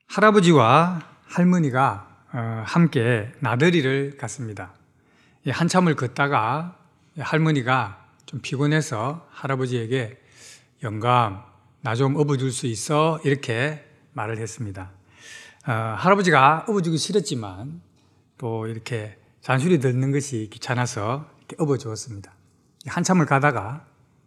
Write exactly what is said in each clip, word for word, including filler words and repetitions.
할아버지와 할머니가 함께 나들이를 갔습니다. 한참을 걷다가 할머니가 좀 피곤해서 할아버지에게 영감, 나 좀 업어줄 수 있어? 이렇게 말을 했습니다. 어, 할아버지가 업어주기 싫었지만 또 이렇게 잔소리 듣는 것이 귀찮아서 이렇게 업어주었습니다. 한참을 가다가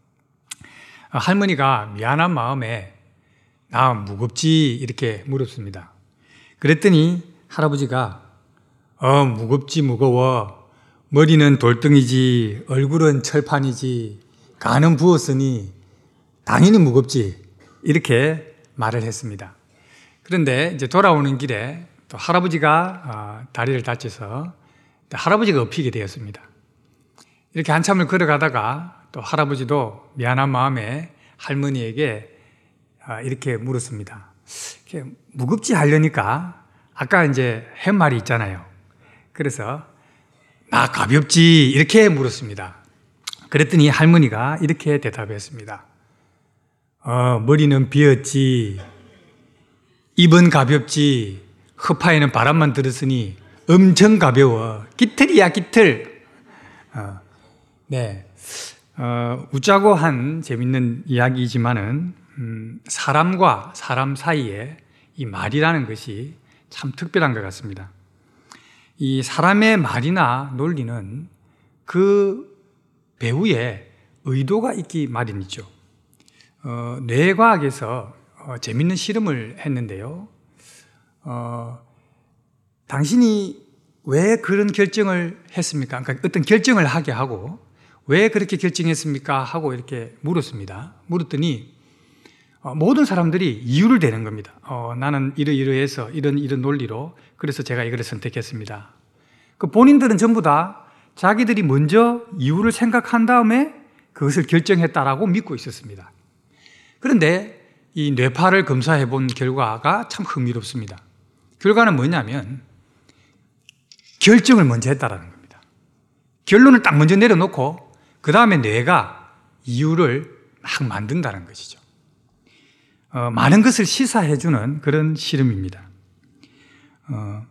할머니가 미안한 마음에 나 무겁지? 이렇게 물었습니다. 그랬더니 할아버지가 어 무겁지 무거워. 머리는 돌덩이지 얼굴은 철판이지 간은 부었으니 당연히 무겁지. 이렇게 말을 했습니다. 그런데 이제 돌아오는 길에 또 할아버지가 다리를 다쳐서 할아버지가 엎히게 되었습니다. 이렇게 한참을 걸어가다가 또 할아버지도 미안한 마음에 할머니에게 이렇게 물었습니다. 이렇게 무겁지 하려니까 아까 이제 한 말이 있잖아요. 그래서 나 가볍지 이렇게 물었습니다. 그랬더니 할머니가 이렇게 대답했습니다. 어, 머리는 비었지, 입은 가볍지, 허파에는 바람만 들었으니 엄청 가벼워. 깃털이야 깃털. 어, 네, 어, 웃자고 한 재밌는 이야기이지만은 음, 사람과 사람 사이에 이 말이라는 것이 참 특별한 것 같습니다. 이 사람의 말이나 논리는 그 배우에 의도가 있기 마련이죠. 어, 뇌과학에서 어, 재밌는 실험을 했는데요. 어, 당신이 왜 그런 결정을 했습니까? 그러니까 어떤 결정을 하게 하고 왜 그렇게 결정했습니까? 하고 이렇게 물었습니다. 물었더니 어, 모든 사람들이 이유를 대는 겁니다. 어, 나는 이러이러해서 이런 이런 논리로 그래서 제가 이걸 선택했습니다. 그 본인들은 전부 다 자기들이 먼저 이유를 생각한 다음에 그것을 결정했다라고 믿고 있었습니다. 그런데 이 뇌파를 검사해 본 결과가 참 흥미롭습니다. 결과는 뭐냐면 결정을 먼저 했다라는 겁니다. 결론을 딱 먼저 내려놓고 그 다음에 뇌가 이유를 막 만든다는 것이죠. 어, 많은 것을 시사해주는 그런 실험입니다. 어,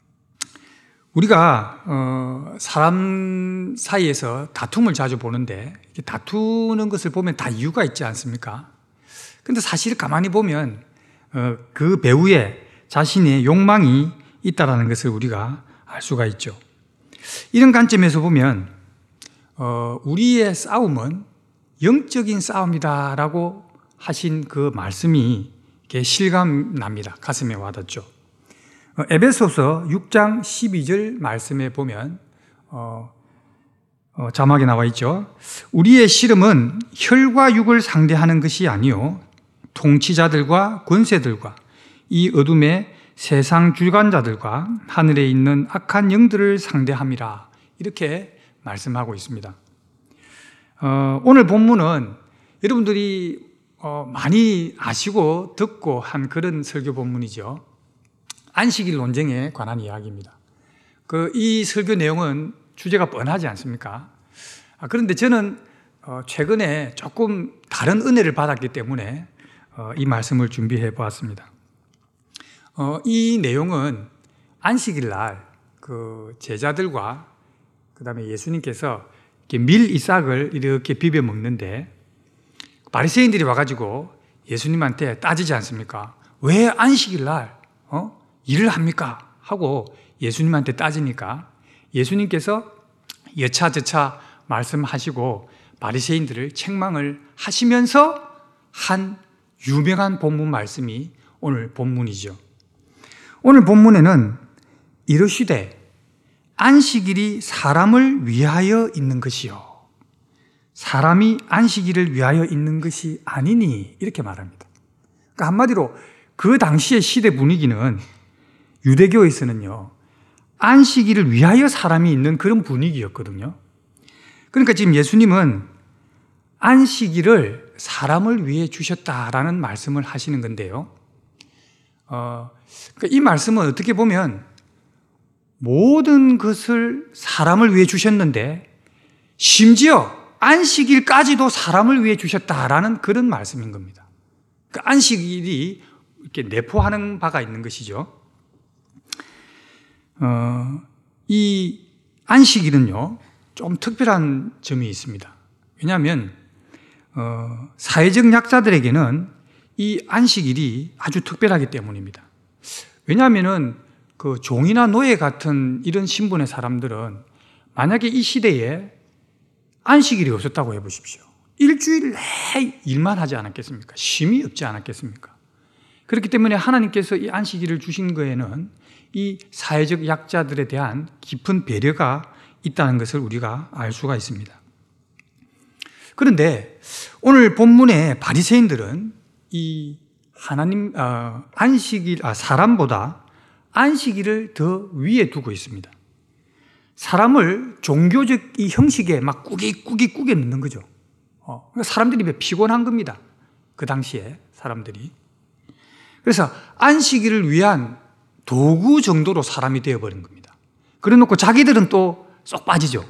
우리가 어, 사람 사이에서 다툼을 자주 보는데 다투는 것을 보면 다 이유가 있지 않습니까? 근데 사실 가만히 보면 어, 그 배우에 자신의 욕망이 있다는 것을 우리가 알 수가 있죠. 이런 관점에서 보면 어, 우리의 싸움은 영적인 싸움이다라고 하신 그 말씀이 실감납니다. 가슴에 와닿죠. 어, 에베소서 육 장 십이 절 말씀에 보면 어, 어, 자막에 나와 있죠. 우리의 씨름은 혈과 육을 상대하는 것이 아니요 통치자들과 권세들과 이 어둠의 세상 주관자들과 하늘에 있는 악한 영들을 상대함이라 이렇게 말씀하고 있습니다. 어, 오늘 본문은 여러분들이 어, 많이 아시고 듣고 한 그런 설교 본문이죠. 안식일 논쟁에 관한 이야기입니다. 그, 이 설교 내용은 주제가 뻔하지 않습니까? 아, 그런데 저는 어, 최근에 조금 다른 은혜를 받았기 때문에 어, 이 말씀을 준비해 보았습니다. 어, 이 내용은 안식일 날 그 제자들과 그 다음에 예수님께서 이렇게 밀 이삭을 이렇게 비벼 먹는데 바리새인들이 와가지고 예수님한테 따지지 않습니까? 왜 안식일 날 어? 일을 합니까? 하고 예수님한테 따지니까 예수님께서 여차저차 말씀하시고 바리새인들을 책망을 하시면서 한 유명한 본문 말씀이 오늘 본문이죠. 오늘 본문에는 이르시되 안식일이 사람을 위하여 있는 것이요 사람이 안식일을 위하여 있는 것이 아니니 이렇게 말합니다. 그러니까 한마디로 그 당시의 시대 분위기는 유대교에서는요 안식일을 위하여 사람이 있는 그런 분위기였거든요. 그러니까 지금 예수님은 안식일을 사람을 위해 주셨다라는 말씀을 하시는 건데요. 어, 그러니까 이 말씀은 어떻게 보면 모든 것을 사람을 위해 주셨는데 심지어 안식일까지도 사람을 위해 주셨다라는 그런 말씀인 겁니다. 그러니까 안식일이 이렇게 내포하는 바가 있는 것이죠. 어, 이 안식일은요, 좀 특별한 점이 있습니다. 왜냐하면 어, 사회적 약자들에게는 이 안식일이 아주 특별하기 때문입니다. 왜냐하면은 그 종이나 노예 같은 이런 신분의 사람들은 만약에 이 시대에 안식일이 없었다고 해보십시오. 일주일 내내 일만 하지 않았겠습니까? 쉼이 없지 않았겠습니까? 그렇기 때문에 하나님께서 이 안식일을 주신 거에는 이 사회적 약자들에 대한 깊은 배려가 있다는 것을 우리가 알 수가 있습니다. 그런데 오늘 본문의 바리새인들은 이 하나님 어, 안식일 아, 사람보다 안식일을 더 위에 두고 있습니다. 사람을 종교적 이 형식에 막 꾸깃꾸깃 꾸겨 넣는 거죠. 어, 사람들이 피곤한 겁니다. 그 당시에 사람들이. 그래서 안식일을 위한 도구 정도로 사람이 되어버린 겁니다. 그래 놓고 자기들은 또 쏙 빠지죠.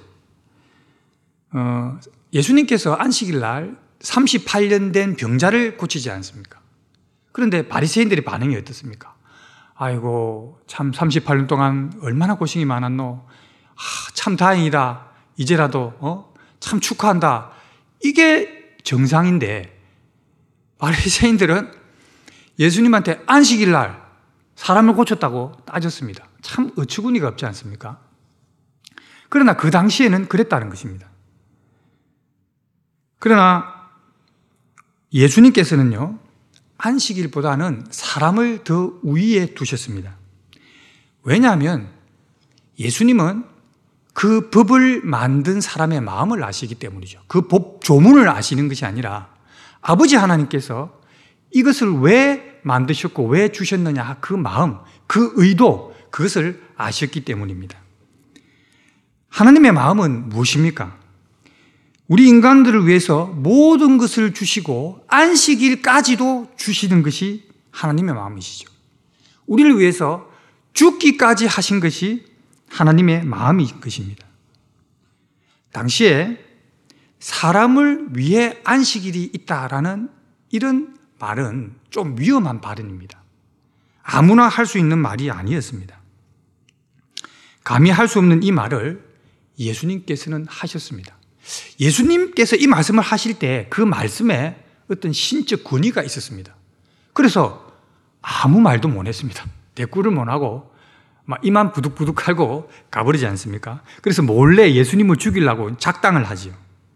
어, 예수님께서 안식일 날 삼십팔 년 된 병자를 고치지 않습니까? 그런데 바리새인들의 반응이 어떻습니까? 아이고, 참 삼십팔 년 동안 얼마나 고생이 많았노. 아, 참 다행이다. 이제라도 어? 참 축하한다. 이게 정상인데 바리새인들은 예수님한테 안식일 날 사람을 고쳤다고 따졌습니다. 참 어처구니가 없지 않습니까? 그러나 그 당시에는 그랬다는 것입니다. 그러나 예수님께서는요, 안식일보다는 사람을 더 우위에 두셨습니다. 왜냐하면 예수님은 그 법을 만든 사람의 마음을 아시기 때문이죠. 그 법 조문을 아시는 것이 아니라 아버지 하나님께서 이것을 왜 만드셨고 왜 주셨느냐 그 마음, 그 의도, 그것을 아셨기 때문입니다. 하나님의 마음은 무엇입니까? 우리 인간들을 위해서 모든 것을 주시고 안식일까지도 주시는 것이 하나님의 마음이시죠. 우리를 위해서 죽기까지 하신 것이 하나님의 마음인 것입니다. 당시에 사람을 위해 안식일이 있다라는 이런 말은 좀 위험한 발언입니다. 아무나 할 수 있는 말이 아니었습니다. 감히 할 수 없는 이 말을 예수님께서는 하셨습니다. 예수님께서 이 말씀을 하실 때 그 말씀에 어떤 신적 권위가 있었습니다. 그래서 아무 말도 못 했습니다. 대꾸를 못 하고 막 이만 부득부득하고 가버리지 않습니까? 그래서 몰래 예수님을 죽이려고 작당을 하지요.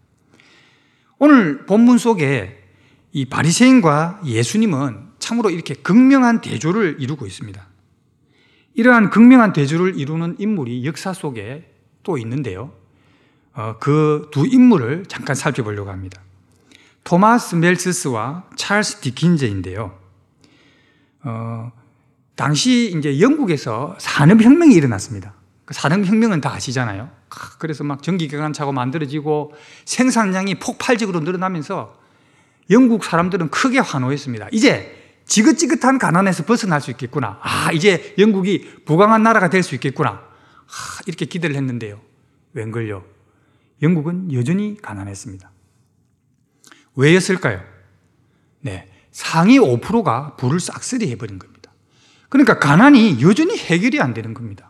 오늘 본문 속에 이 바리새인과 예수님은 참으로 이렇게 극명한 대조를 이루고 있습니다. 이러한 극명한 대조를 이루는 인물이 역사 속에 또 있는데요. 어, 그 두 인물을 잠깐 살펴보려고 합니다. 토마스 멜스스와 찰스 디킨즈인데요. 어, 당시 이제 영국에서 산업혁명이 일어났습니다. 그 산업혁명은 다 아시잖아요. 그래서 막 전기기관차가 만들어지고 생산량이 폭발적으로 늘어나면서 영국 사람들은 크게 환호했습니다. 이제 지긋지긋한 가난에서 벗어날 수 있겠구나. 아, 이제 영국이 부강한 나라가 될 수 있겠구나. 아, 이렇게 기대를 했는데요. 웬걸요? 영국은 여전히 가난했습니다. 왜였을까요? 네, 상위 오 퍼센트가 부를 싹쓸이 해버린 겁니다. 그러니까 가난이 여전히 해결이 안 되는 겁니다.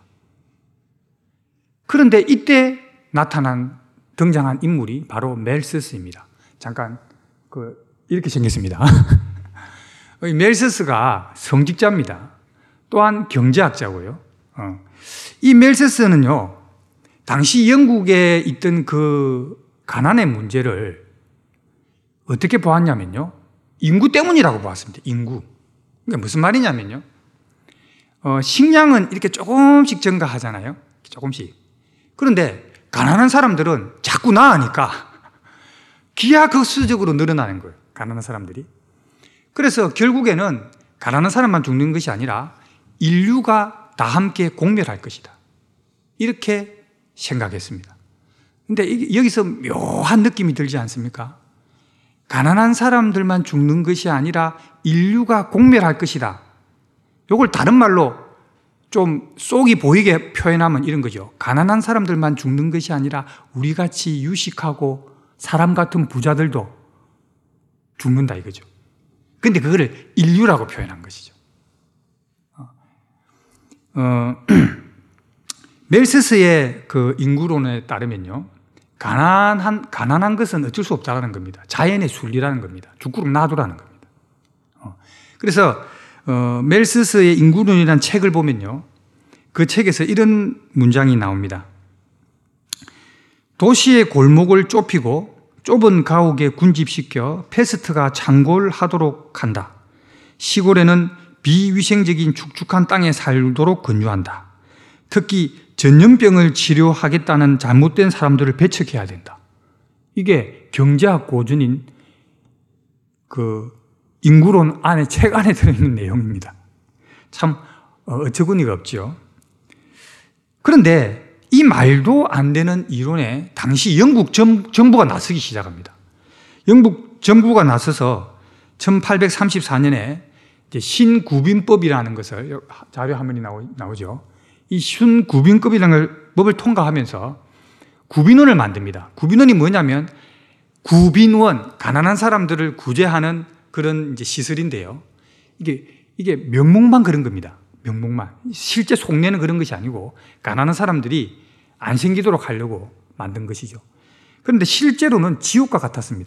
그런데 이때 나타난 등장한 인물이 바로 멜스스입니다. 잠깐 그 이렇게 생겼습니다. 멜스스가 성직자입니다. 또한 경제학자고요. 어. 이 멜스스는요, 당시 영국에 있던 그 가난의 문제를 어떻게 보았냐면요, 인구 때문이라고 보았습니다. 인구. 그러니까 무슨 말이냐면요, 어, 식량은 이렇게 조금씩 증가하잖아요. 조금씩. 그런데 가난한 사람들은 자꾸 나으니까 기하급수적으로 늘어나는 거예요. 가난한 사람들이. 그래서 결국에는 가난한 사람만 죽는 것이 아니라 인류가 다 함께 공멸할 것이다. 이렇게 생각했습니다. 근데 여기서 묘한 느낌이 들지 않습니까? 가난한 사람들만 죽는 것이 아니라 인류가 공멸할 것이다. 이걸 다른 말로 좀 속이 보이게 표현하면 이런 거죠. 가난한 사람들만 죽는 것이 아니라 우리같이 유식하고 사람 같은 부자들도 죽는다 이거죠. 근데 그거를 인류라고 표현한 것이죠. 어, 멜스스의 그 인구론에 따르면요, 가난한, 가난한 것은 어쩔 수 없다는 겁니다. 자연의 순리라는 겁니다. 죽도록 놔두라는 겁니다. 어, 그래서, 어, 멜스스의 인구론이라는 책을 보면요, 그 책에서 이런 문장이 나옵니다. 도시의 골목을 좁히고 좁은 가옥에 군집시켜 패스트가 창궐하도록 한다. 시골에는 비위생적인 축축한 땅에 살도록 권유한다. 특히 전염병을 치료하겠다는 잘못된 사람들을 배척해야 된다. 이게 경제학 고전인 그 인구론 안에, 책 안에 들어있는 내용입니다. 참 어처구니가 없죠. 그런데 이 말도 안 되는 이론에 당시 영국 정부가 나서기 시작합니다. 영국 정부가 나서서 천팔백삼십사 년에 신구빈법이라는 것을, 자료 화면이 나오죠. 이 신구빈법이라는 법을 통과하면서 구빈원을 만듭니다. 구빈원이 뭐냐면 구빈원, 가난한 사람들을 구제하는 그런 이제 시설인데요. 이게, 이게 명목만 그런 겁니다. 명목만. 실제 속내는 그런 것이 아니고 가난한 사람들이 안 생기도록 하려고 만든 것이죠. 그런데 실제로는 지옥과 같았습니다.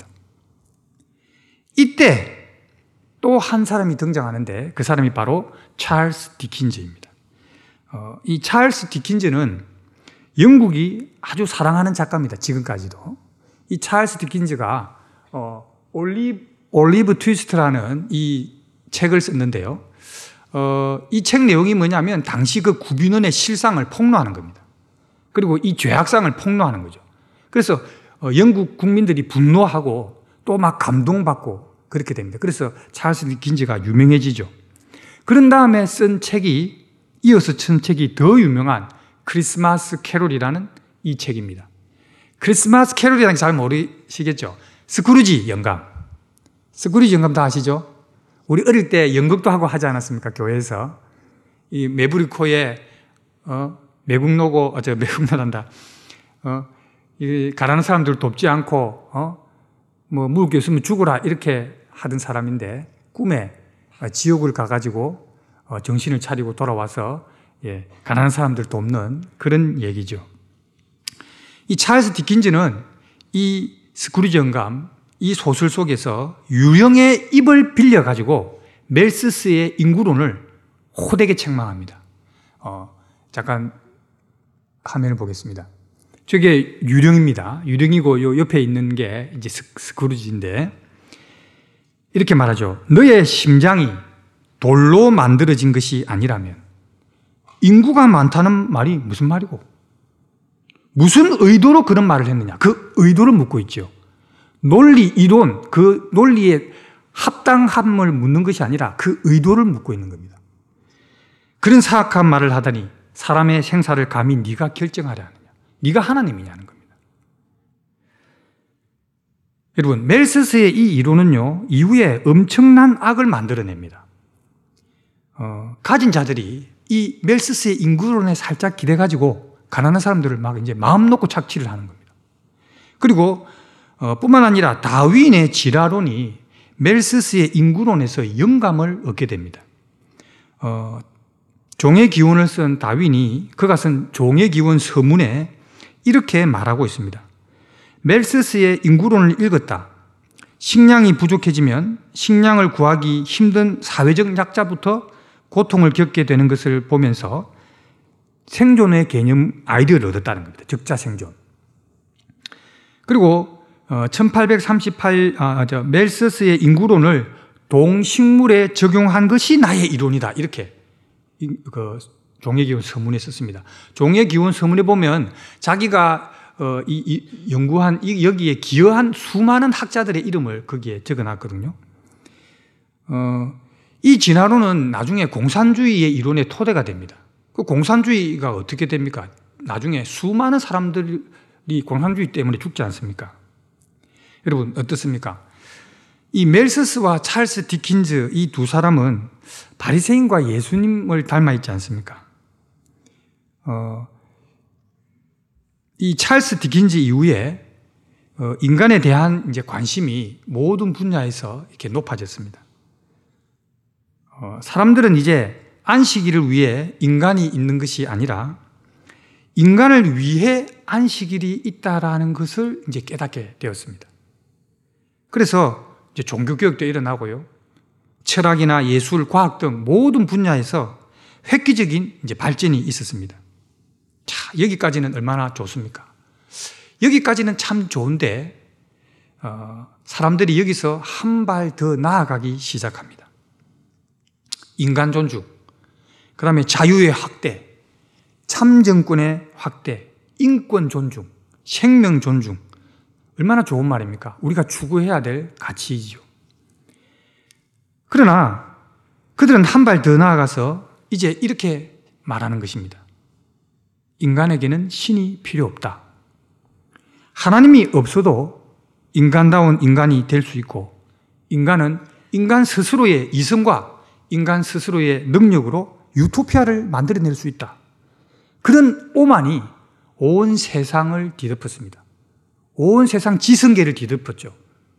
이때 또 한 사람이 등장하는데 그 사람이 바로 찰스 디킨즈입니다. 어, 이 찰스 디킨즈는 영국이 아주 사랑하는 작가입니다. 지금까지도. 이 찰스 디킨즈가 어, 올리브, 올리브 트위스트라는 이 책을 썼는데요. 어, 이 책 내용이 뭐냐면 당시 그 구빈원의 실상을 폭로하는 겁니다. 그리고 이 죄악상을 폭로하는 거죠. 그래서 어, 영국 국민들이 분노하고 또 막 감동받고 그렇게 됩니다. 그래서 찰스 디킨즈가 유명해지죠. 그런 다음에 쓴 책이, 이어서 쓴 책이 더 유명한 크리스마스 캐롤이라는 이 책입니다. 크리스마스 캐롤이라는 게 잘 모르시겠죠? 스크루지 영감. 스크루지 영감 다 아시죠? 우리 어릴 때 연극도 하고 하지 않았습니까? 교회에서. 이 메브리코의, 어, 매국노고, 어, 저, 매국노란다. 어, 이, 가난한 사람들 돕지 않고, 어, 뭐, 먹을 게 없으면 죽어라. 이렇게 하던 사람인데, 꿈에 어, 지옥을 가가지고, 어, 정신을 차리고 돌아와서, 예, 가난한 사람들 돕는 그런 얘기죠. 이 찰스 디킨즈는 이 스크루지 영감, 이 소설 속에서 유령의 입을 빌려가지고 멜스스의 인구론을 호되게 책망합니다. 어, 잠깐 화면을 보겠습니다. 저게 유령입니다. 유령이고 요 옆에 있는 게 이제 스크루지인데 이렇게 말하죠. 너의 심장이 돌로 만들어진 것이 아니라면 인구가 많다는 말이 무슨 말이고 무슨 의도로 그런 말을 했느냐. 그 의도를 묻고 있죠. 논리, 이론, 그 논리의 합당함을 묻는 것이 아니라 그 의도를 묻고 있는 겁니다. 그런 사악한 말을 하다니 사람의 생사를 감히 네가 결정하려 하느냐. 네가 하나님이냐는 겁니다. 여러분, 멜스스의 이 이론은요, 이후에 엄청난 악을 만들어냅니다. 어, 가진 자들이 이 멜스스의 인구론에 살짝 기대가지고 가난한 사람들을 막 이제 마음 놓고 착취를 하는 겁니다. 그리고 어, 뿐만 아니라 다윈의 진화론이 멜스스의 인구론에서 영감을 얻게 됩니다. 어, 종의 기원을 쓴 다윈이 그가 쓴 종의 기원 서문에 이렇게 말하고 있습니다. 멜스스의 인구론을 읽었다. 식량이 부족해지면 식량을 구하기 힘든 사회적 약자부터 고통을 겪게 되는 것을 보면서 생존의 개념 아이디어를 얻었다는 겁니다. 적자 생존. 그리고 천팔백삼십팔 아, 저, 멜스스의 인구론을 동식물에 적용한 것이 나의 이론이다. 이렇게 그 종의기원 서문에 썼습니다. 종의기원 서문에 보면 자기가 어, 이, 이 연구한 이, 여기에 기여한 수많은 학자들의 이름을 거기에 적어놨거든요. 어, 이 진화론은 나중에 공산주의의 이론의 토대가 됩니다. 그 공산주의가 어떻게 됩니까? 나중에 수많은 사람들이 공산주의 때문에 죽지 않습니까? 여러분 어떻습니까? 이 멜스스와 찰스 디킨즈 이 두 사람은 바리새인과 예수님을 닮아 있지 않습니까? 어, 이 찰스 디킨즈 이후에 어, 인간에 대한 이제 관심이 모든 분야에서 이렇게 높아졌습니다. 어, 사람들은 이제 안식일을 위해 인간이 있는 것이 아니라 인간을 위해 안식일이 있다라는 것을 이제 깨닫게 되었습니다. 그래서 이제 종교교육도 일어나고요. 철학이나 예술, 과학 등 모든 분야에서 획기적인 이제 발전이 있었습니다. 자, 여기까지는 얼마나 좋습니까? 여기까지는 참 좋은데 어, 사람들이 여기서 한 발 더 나아가기 시작합니다. 인간 존중, 그 다음에 자유의 확대, 참정권의 확대, 인권 존중, 생명 존중. 얼마나 좋은 말입니까? 우리가 추구해야 될 가치이죠. 그러나 그들은 한 발 더 나아가서 이제 이렇게 말하는 것입니다. 인간에게는 신이 필요 없다. 하나님이 없어도 인간다운 인간이 될 수 있고, 인간은 인간 스스로의 이성과 인간 스스로의 능력으로 유토피아를 만들어낼 수 있다. 그런 오만이 온 세상을 뒤덮었습니다. 온 세상 지성계를 뒤덮었죠.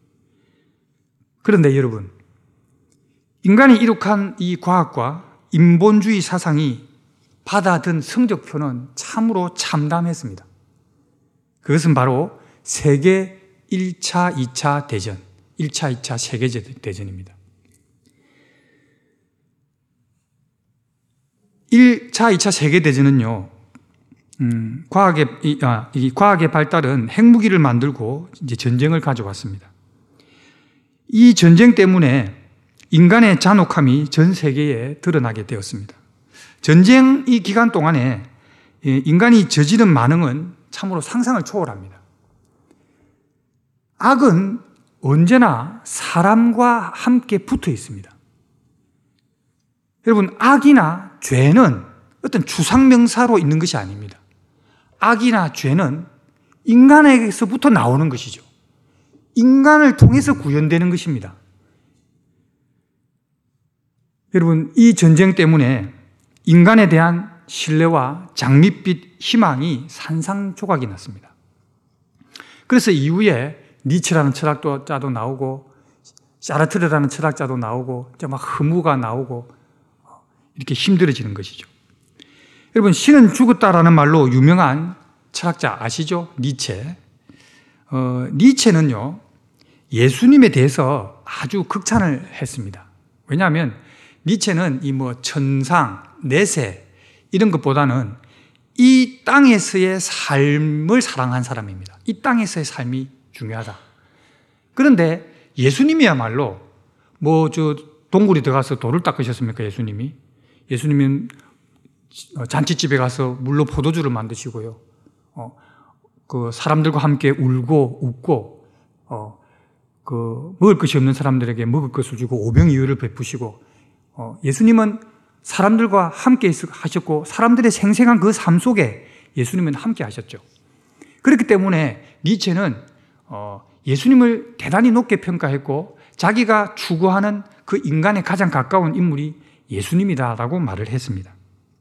그런데 여러분, 인간이 이룩한 이 과학과 인본주의 사상이 받아든 성적표는 참으로 참담했습니다. 그것은 바로 세계 일 차, 이 차 대전, 일 차, 이 차 세계대전입니다. 일 차, 이 차 세계대전은요, 음, 과학의, 이, 아, 이 과학의 발달은 핵무기를 만들고 이제 전쟁을 가져왔습니다. 이 전쟁 때문에 인간의 잔혹함이 전 세계에 드러나게 되었습니다. 전쟁 이 기간 동안에 인간이 저지른 만행은 참으로 상상을 초월합니다. 악은 언제나 사람과 함께 붙어 있습니다. 여러분, 악이나 죄는 어떤 추상명사로 있는 것이 아닙니다. 악이나 죄는 인간에게서부터 나오는 것이죠. 인간을 통해서 구현되는 것입니다. 여러분, 이 전쟁 때문에 인간에 대한 신뢰와 장밋빛 희망이 산산조각이 났습니다. 그래서 이후에 니체라는 철학자도 나오고 샤르트르라는 철학자도 나오고 이제 막 허무가 나오고 이렇게 힘들어지는 것이죠. 여러분, 신은 죽었다라는 말로 유명한 철학자 아시죠? 니체. 어, 니체는요, 예수님에 대해서 아주 극찬을 했습니다. 왜냐하면 니체는 이 뭐 천상, 내세 이런 것보다는 이 땅에서의 삶을 사랑한 사람입니다. 이 땅에서의 삶이 중요하다. 그런데 예수님이야말로 뭐 저 동굴에 들어가서 돌을 닦으셨습니까? 예수님이? 예수님은 잔치집에 가서 물로 포도주를 만드시고요. 어, 그 사람들과 함께 울고 웃고 어, 그 먹을 것이 없는 사람들에게 먹을 것을 주고 오병이어를 베푸시고 어, 예수님은 사람들과 함께 하셨고 사람들의 생생한 그 삶 속에 예수님은 함께 하셨죠. 그렇기 때문에 니체는 어, 예수님을 대단히 높게 평가했고 자기가 추구하는 그 인간에 가장 가까운 인물이 예수님이다라고 말을 했습니다.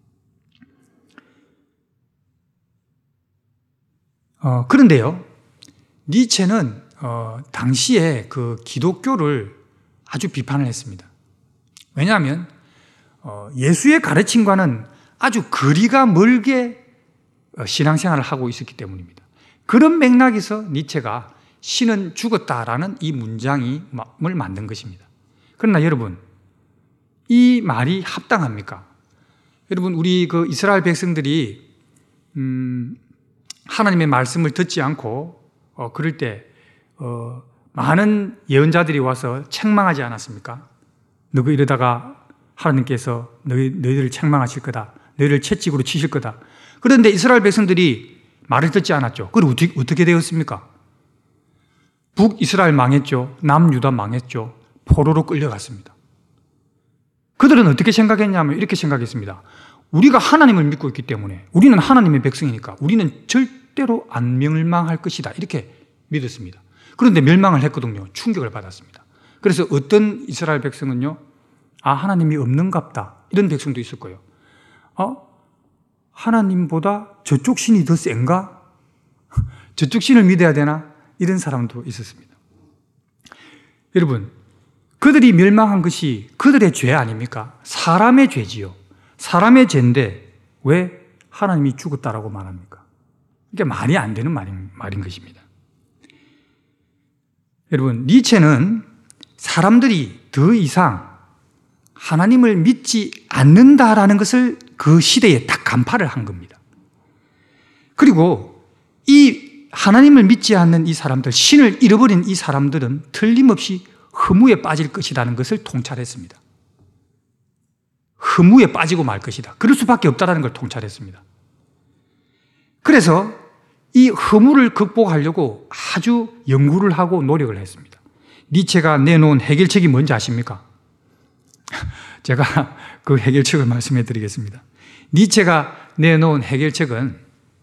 어, 그런데요, 니체는 어, 당시에 그 기독교를 아주 비판을 했습니다. 왜냐하면 어, 예수의 가르침과는 아주 거리가 멀게 신앙생활을 하고 있었기 때문입니다. 그런 맥락에서 니체가 신은 죽었다라는 이 문장을 만든 것입니다. 그러나 여러분, 이 말이 합당합니까? 여러분, 우리 그 이스라엘 백성들이 음, 하나님의 말씀을 듣지 않고 어, 그럴 때 어, 많은 예언자들이 와서 책망하지 않았습니까? 너희 이러다가 하나님께서 너희, 너희들을 책망하실 거다. 너희를 채찍으로 치실 거다. 그런데 이스라엘 백성들이 말을 듣지 않았죠. 그럼 어떻게, 어떻게 되었습니까? 북이스라엘 망했죠. 남유다 망했죠. 포로로 끌려갔습니다. 그들은 어떻게 생각했냐면 이렇게 생각했습니다. 우리가 하나님을 믿고 있기 때문에 우리는 하나님의 백성이니까 우리는 절대로 안 멸망할 것이다. 이렇게 믿었습니다. 그런데 멸망을 했거든요. 충격을 받았습니다. 그래서 어떤 이스라엘 백성은요, 아, 하나님이 없는갑다. 이런 백성도 있을 거예요. 어? 하나님보다 저쪽 신이 더 센가? 저쪽 신을 믿어야 되나? 이런 사람도 있었습니다. 여러분, 그들이 멸망한 것이 그들의 죄 아닙니까? 사람의 죄지요. 사람의 죄인데 왜 하나님이 죽었다라고 말합니까? 이게 말이 안 되는 말인, 말인 것입니다. 여러분, 니체는 사람들이 더 이상 하나님을 믿지 않는다라는 것을 그 시대에 딱 간파를 한 겁니다. 그리고 이 하나님을 믿지 않는 이 사람들, 신을 잃어버린 이 사람들은 틀림없이 허무에 빠질 것이라는 것을 통찰했습니다. 허무에 빠지고 말 것이다. 그럴 수밖에 없다는 걸 통찰했습니다. 그래서 이 허무를 극복하려고 아주 연구를 하고 노력을 했습니다. 니체가 내놓은 해결책이 뭔지 아십니까? 제가 그 해결책을 말씀해 드리겠습니다. 니체가 내놓은 해결책은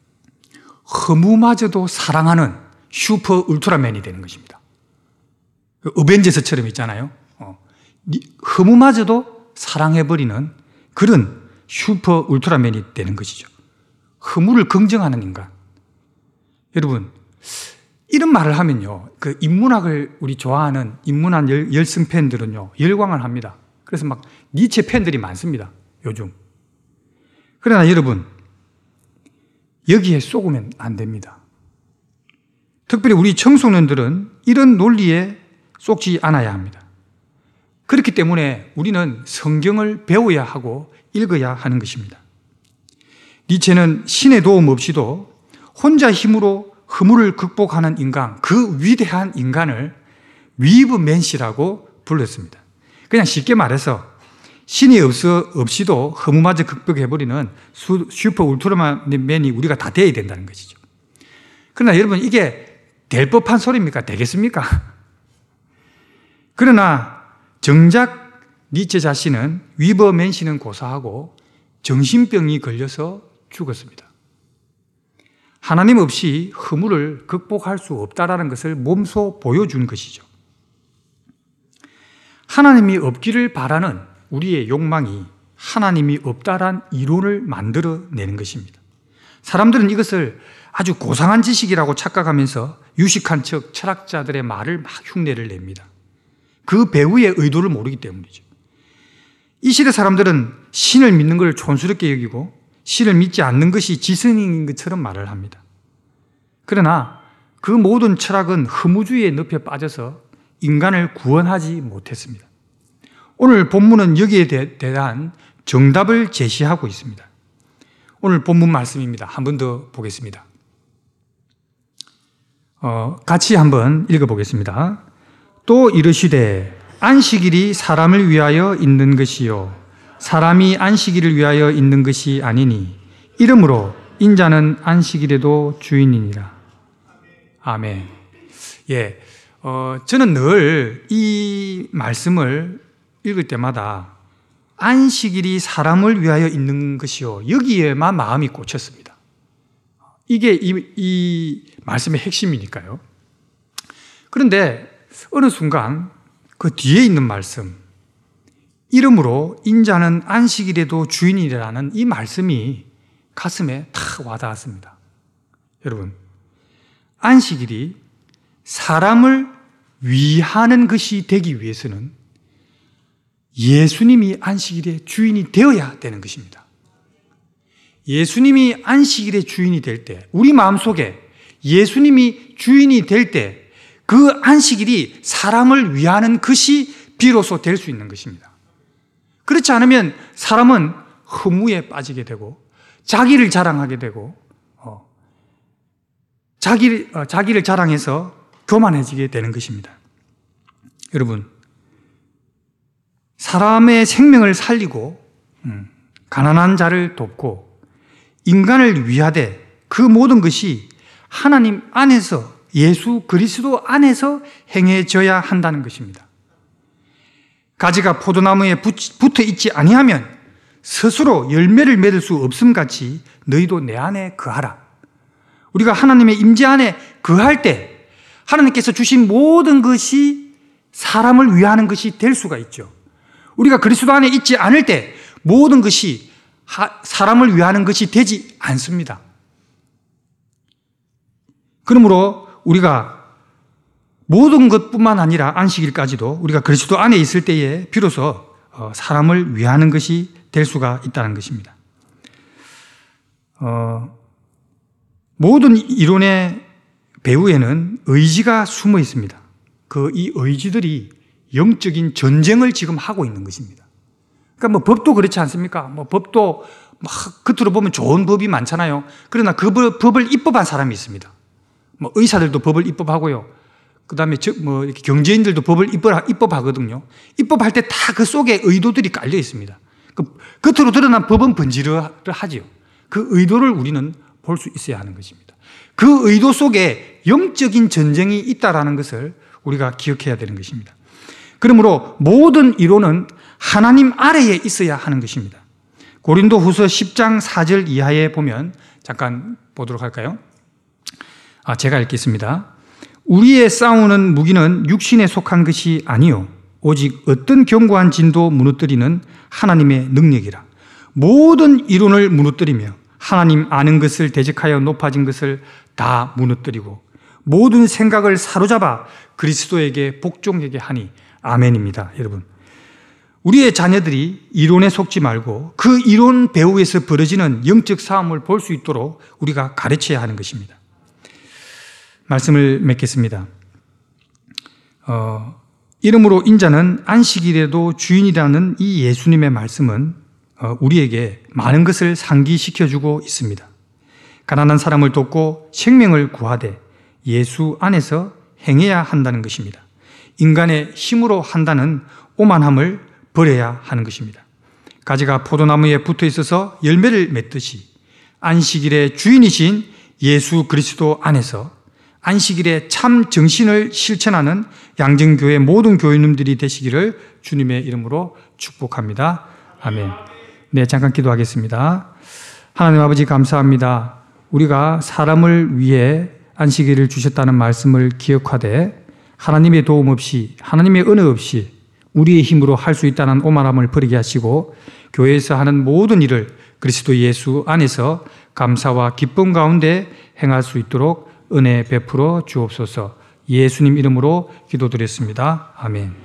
허무마저도 사랑하는 슈퍼 울트라맨이 되는 것입니다. 어벤져스처럼 있잖아요. 어. 허무마저도 사랑해버리는 그런 슈퍼 울트라맨이 되는 것이죠. 허무를 긍정하는 인간. 여러분, 이런 말을 하면요, 그 인문학을 우리 좋아하는 인문학 열, 열성 팬들은요, 열광을 합니다. 그래서 막 니체 팬들이 많습니다, 요즘. 그러나 여러분, 여기에 속으면 안 됩니다. 특별히 우리 청소년들은 이런 논리에 속지 않아야 합니다. 그렇기 때문에 우리는 성경을 배워야 하고 읽어야 하는 것입니다. 니체는 신의 도움 없이도 혼자 힘으로 허무를 극복하는 인간, 그 위대한 인간을 위브맨시라고 불렀습니다. 그냥 쉽게 말해서 신이 없어, 없이도 허무마저 극복해버리는 수, 슈퍼 울트라맨이 우리가 다 돼야 된다는 것이죠. 그러나 여러분, 이게 될 법한 소리입니까? 되겠습니까? 그러나 정작 니체 자신은 위버맨시는 고사하고 정신병이 걸려서 죽었습니다. 하나님 없이 허무를 극복할 수 없다라는 것을 몸소 보여준 것이죠. 하나님이 없기를 바라는 우리의 욕망이 하나님이 없다란 이론을 만들어내는 것입니다. 사람들은 이것을 아주 고상한 지식이라고 착각하면서 유식한 척 철학자들의 말을 막 흉내를 냅니다. 그 배우의 의도를 모르기 때문이죠. 이 시대 사람들은 신을 믿는 걸 촌스럽게 여기고 신을 믿지 않는 것이 지성인 것처럼 말을 합니다. 그러나 그 모든 철학은 허무주의의 늪에 빠져서 인간을 구원하지 못했습니다. 오늘 본문은 여기에 대한 정답을 제시하고 있습니다. 오늘 본문 말씀입니다. 한 번 더 보겠습니다. 어, 같이 한번 읽어보겠습니다. 또 이르시되 안식일이 사람을 위하여 있는 것이요 사람이 안식일을 위하여 있는 것이 아니니 이러므로 인자는 안식일에도 주인이니라. 아멘. 예, 어, 저는 늘 이 말씀을 읽을 때마다 안식일이 사람을 위하여 있는 것이요 여기에만 마음이 꽂혔습니다. 이게 이, 이 말씀의 핵심이니까요. 그런데 어느 순간 그 뒤에 있는 말씀, 이러므로 인자는 안식일에도 주인이라는 이 말씀이 가슴에 탁 와닿았습니다. 여러분, 안식일이 사람을 위하는 것이 되기 위해서는 예수님이 안식일의 주인이 되어야 되는 것입니다. 예수님이 안식일의 주인이 될 때, 우리 마음속에 예수님이 주인이 될 때 그 안식일이 사람을 위하는 것이 비로소 될 수 있는 것입니다. 그렇지 않으면 사람은 허무에 빠지게 되고 자기를 자랑하게 되고 어, 자기, 어, 자기를 자랑해서 교만해지게 되는 것입니다. 여러분, 사람의 생명을 살리고 음, 가난한 자를 돕고 인간을 위하되 그 모든 것이 하나님 안에서 예수 그리스도 안에서 행해져야 한다는 것입니다. 가지가 포도나무에 붙어 있지 아니하면 스스로 열매를 맺을 수 없음같이 너희도 내 안에 거하라. 우리가 하나님의 임재 안에 거할 때 하나님께서 주신 모든 것이 사람을 위하는 것이 될 수가 있죠. 우리가 그리스도 안에 있지 않을 때 모든 것이 사람을 위하는 것이 되지 않습니다. 그러므로 우리가 모든 것뿐만 아니라 안식일까지도 우리가 그리스도 안에 있을 때에 비로소 사람을 위하는 것이 될 수가 있다는 것입니다. 어, 모든 이론의 배후에는 의지가 숨어 있습니다. 그 이 의지들이 영적인 전쟁을 지금 하고 있는 것입니다. 그러니까 뭐 법도 그렇지 않습니까? 뭐 법도 막 겉으로 보면 좋은 법이 많잖아요. 그러나 그 법을 입법한 사람이 있습니다. 뭐 의사들도 법을 입법하고요. 그 다음에 뭐 경제인들도 법을 입법하거든요. 입법할 때 다 그 속에 의도들이 깔려 있습니다. 그 겉으로 드러난 법은 번지르하지요. 그 의도를 우리는 볼 수 있어야 하는 것입니다. 그 의도 속에 영적인 전쟁이 있다라는 것을 우리가 기억해야 되는 것입니다. 그러므로 모든 이론은 하나님 아래에 있어야 하는 것입니다. 고린도후서 십 장 사 절 이하에 보면 잠깐 보도록 할까요? 아, 제가 읽겠습니다. 우리의 싸우는 무기는 육신에 속한 것이 아니요 오직 어떤 견고한 진도 무너뜨리는 하나님의 능력이라. 모든 이론을 무너뜨리며 하나님 아는 것을 대적하여 높아진 것을 다 무너뜨리고 모든 생각을 사로잡아 그리스도에게 복종하게 하니 아멘입니다. 여러분, 우리의 자녀들이 이론에 속지 말고 그 이론 배후에서 벌어지는 영적 싸움을 볼 수 있도록 우리가 가르쳐야 하는 것입니다. 말씀을 맺겠습니다. 어, 이름으로 인자는 안식일에도 주인이라는 이 예수님의 말씀은 어, 우리에게 많은 것을 상기시켜주고 있습니다. 가난한 사람을 돕고 생명을 구하되 예수 안에서 행해야 한다는 것입니다. 인간의 힘으로 한다는 오만함을 버려야 하는 것입니다. 가지가 포도나무에 붙어 있어서 열매를 맺듯이 안식일의 주인이신 예수 그리스도 안에서 안식일의 참 정신을 실천하는 양정교회 모든 교인님들이 되시기를 주님의 이름으로 축복합니다. 아멘. 네, 잠깐 기도하겠습니다. 하나님 아버지 감사합니다. 우리가 사람을 위해 안식일을 주셨다는 말씀을 기억하되 하나님의 도움 없이, 하나님의 은혜 없이 우리의 힘으로 할 수 있다는 오만함을 버리게 하시고 교회에서 하는 모든 일을 그리스도 예수 안에서 감사와 기쁨 가운데 행할 수 있도록 은혜 베풀어 주옵소서. 예수님 이름으로 기도드렸습니다. 아멘.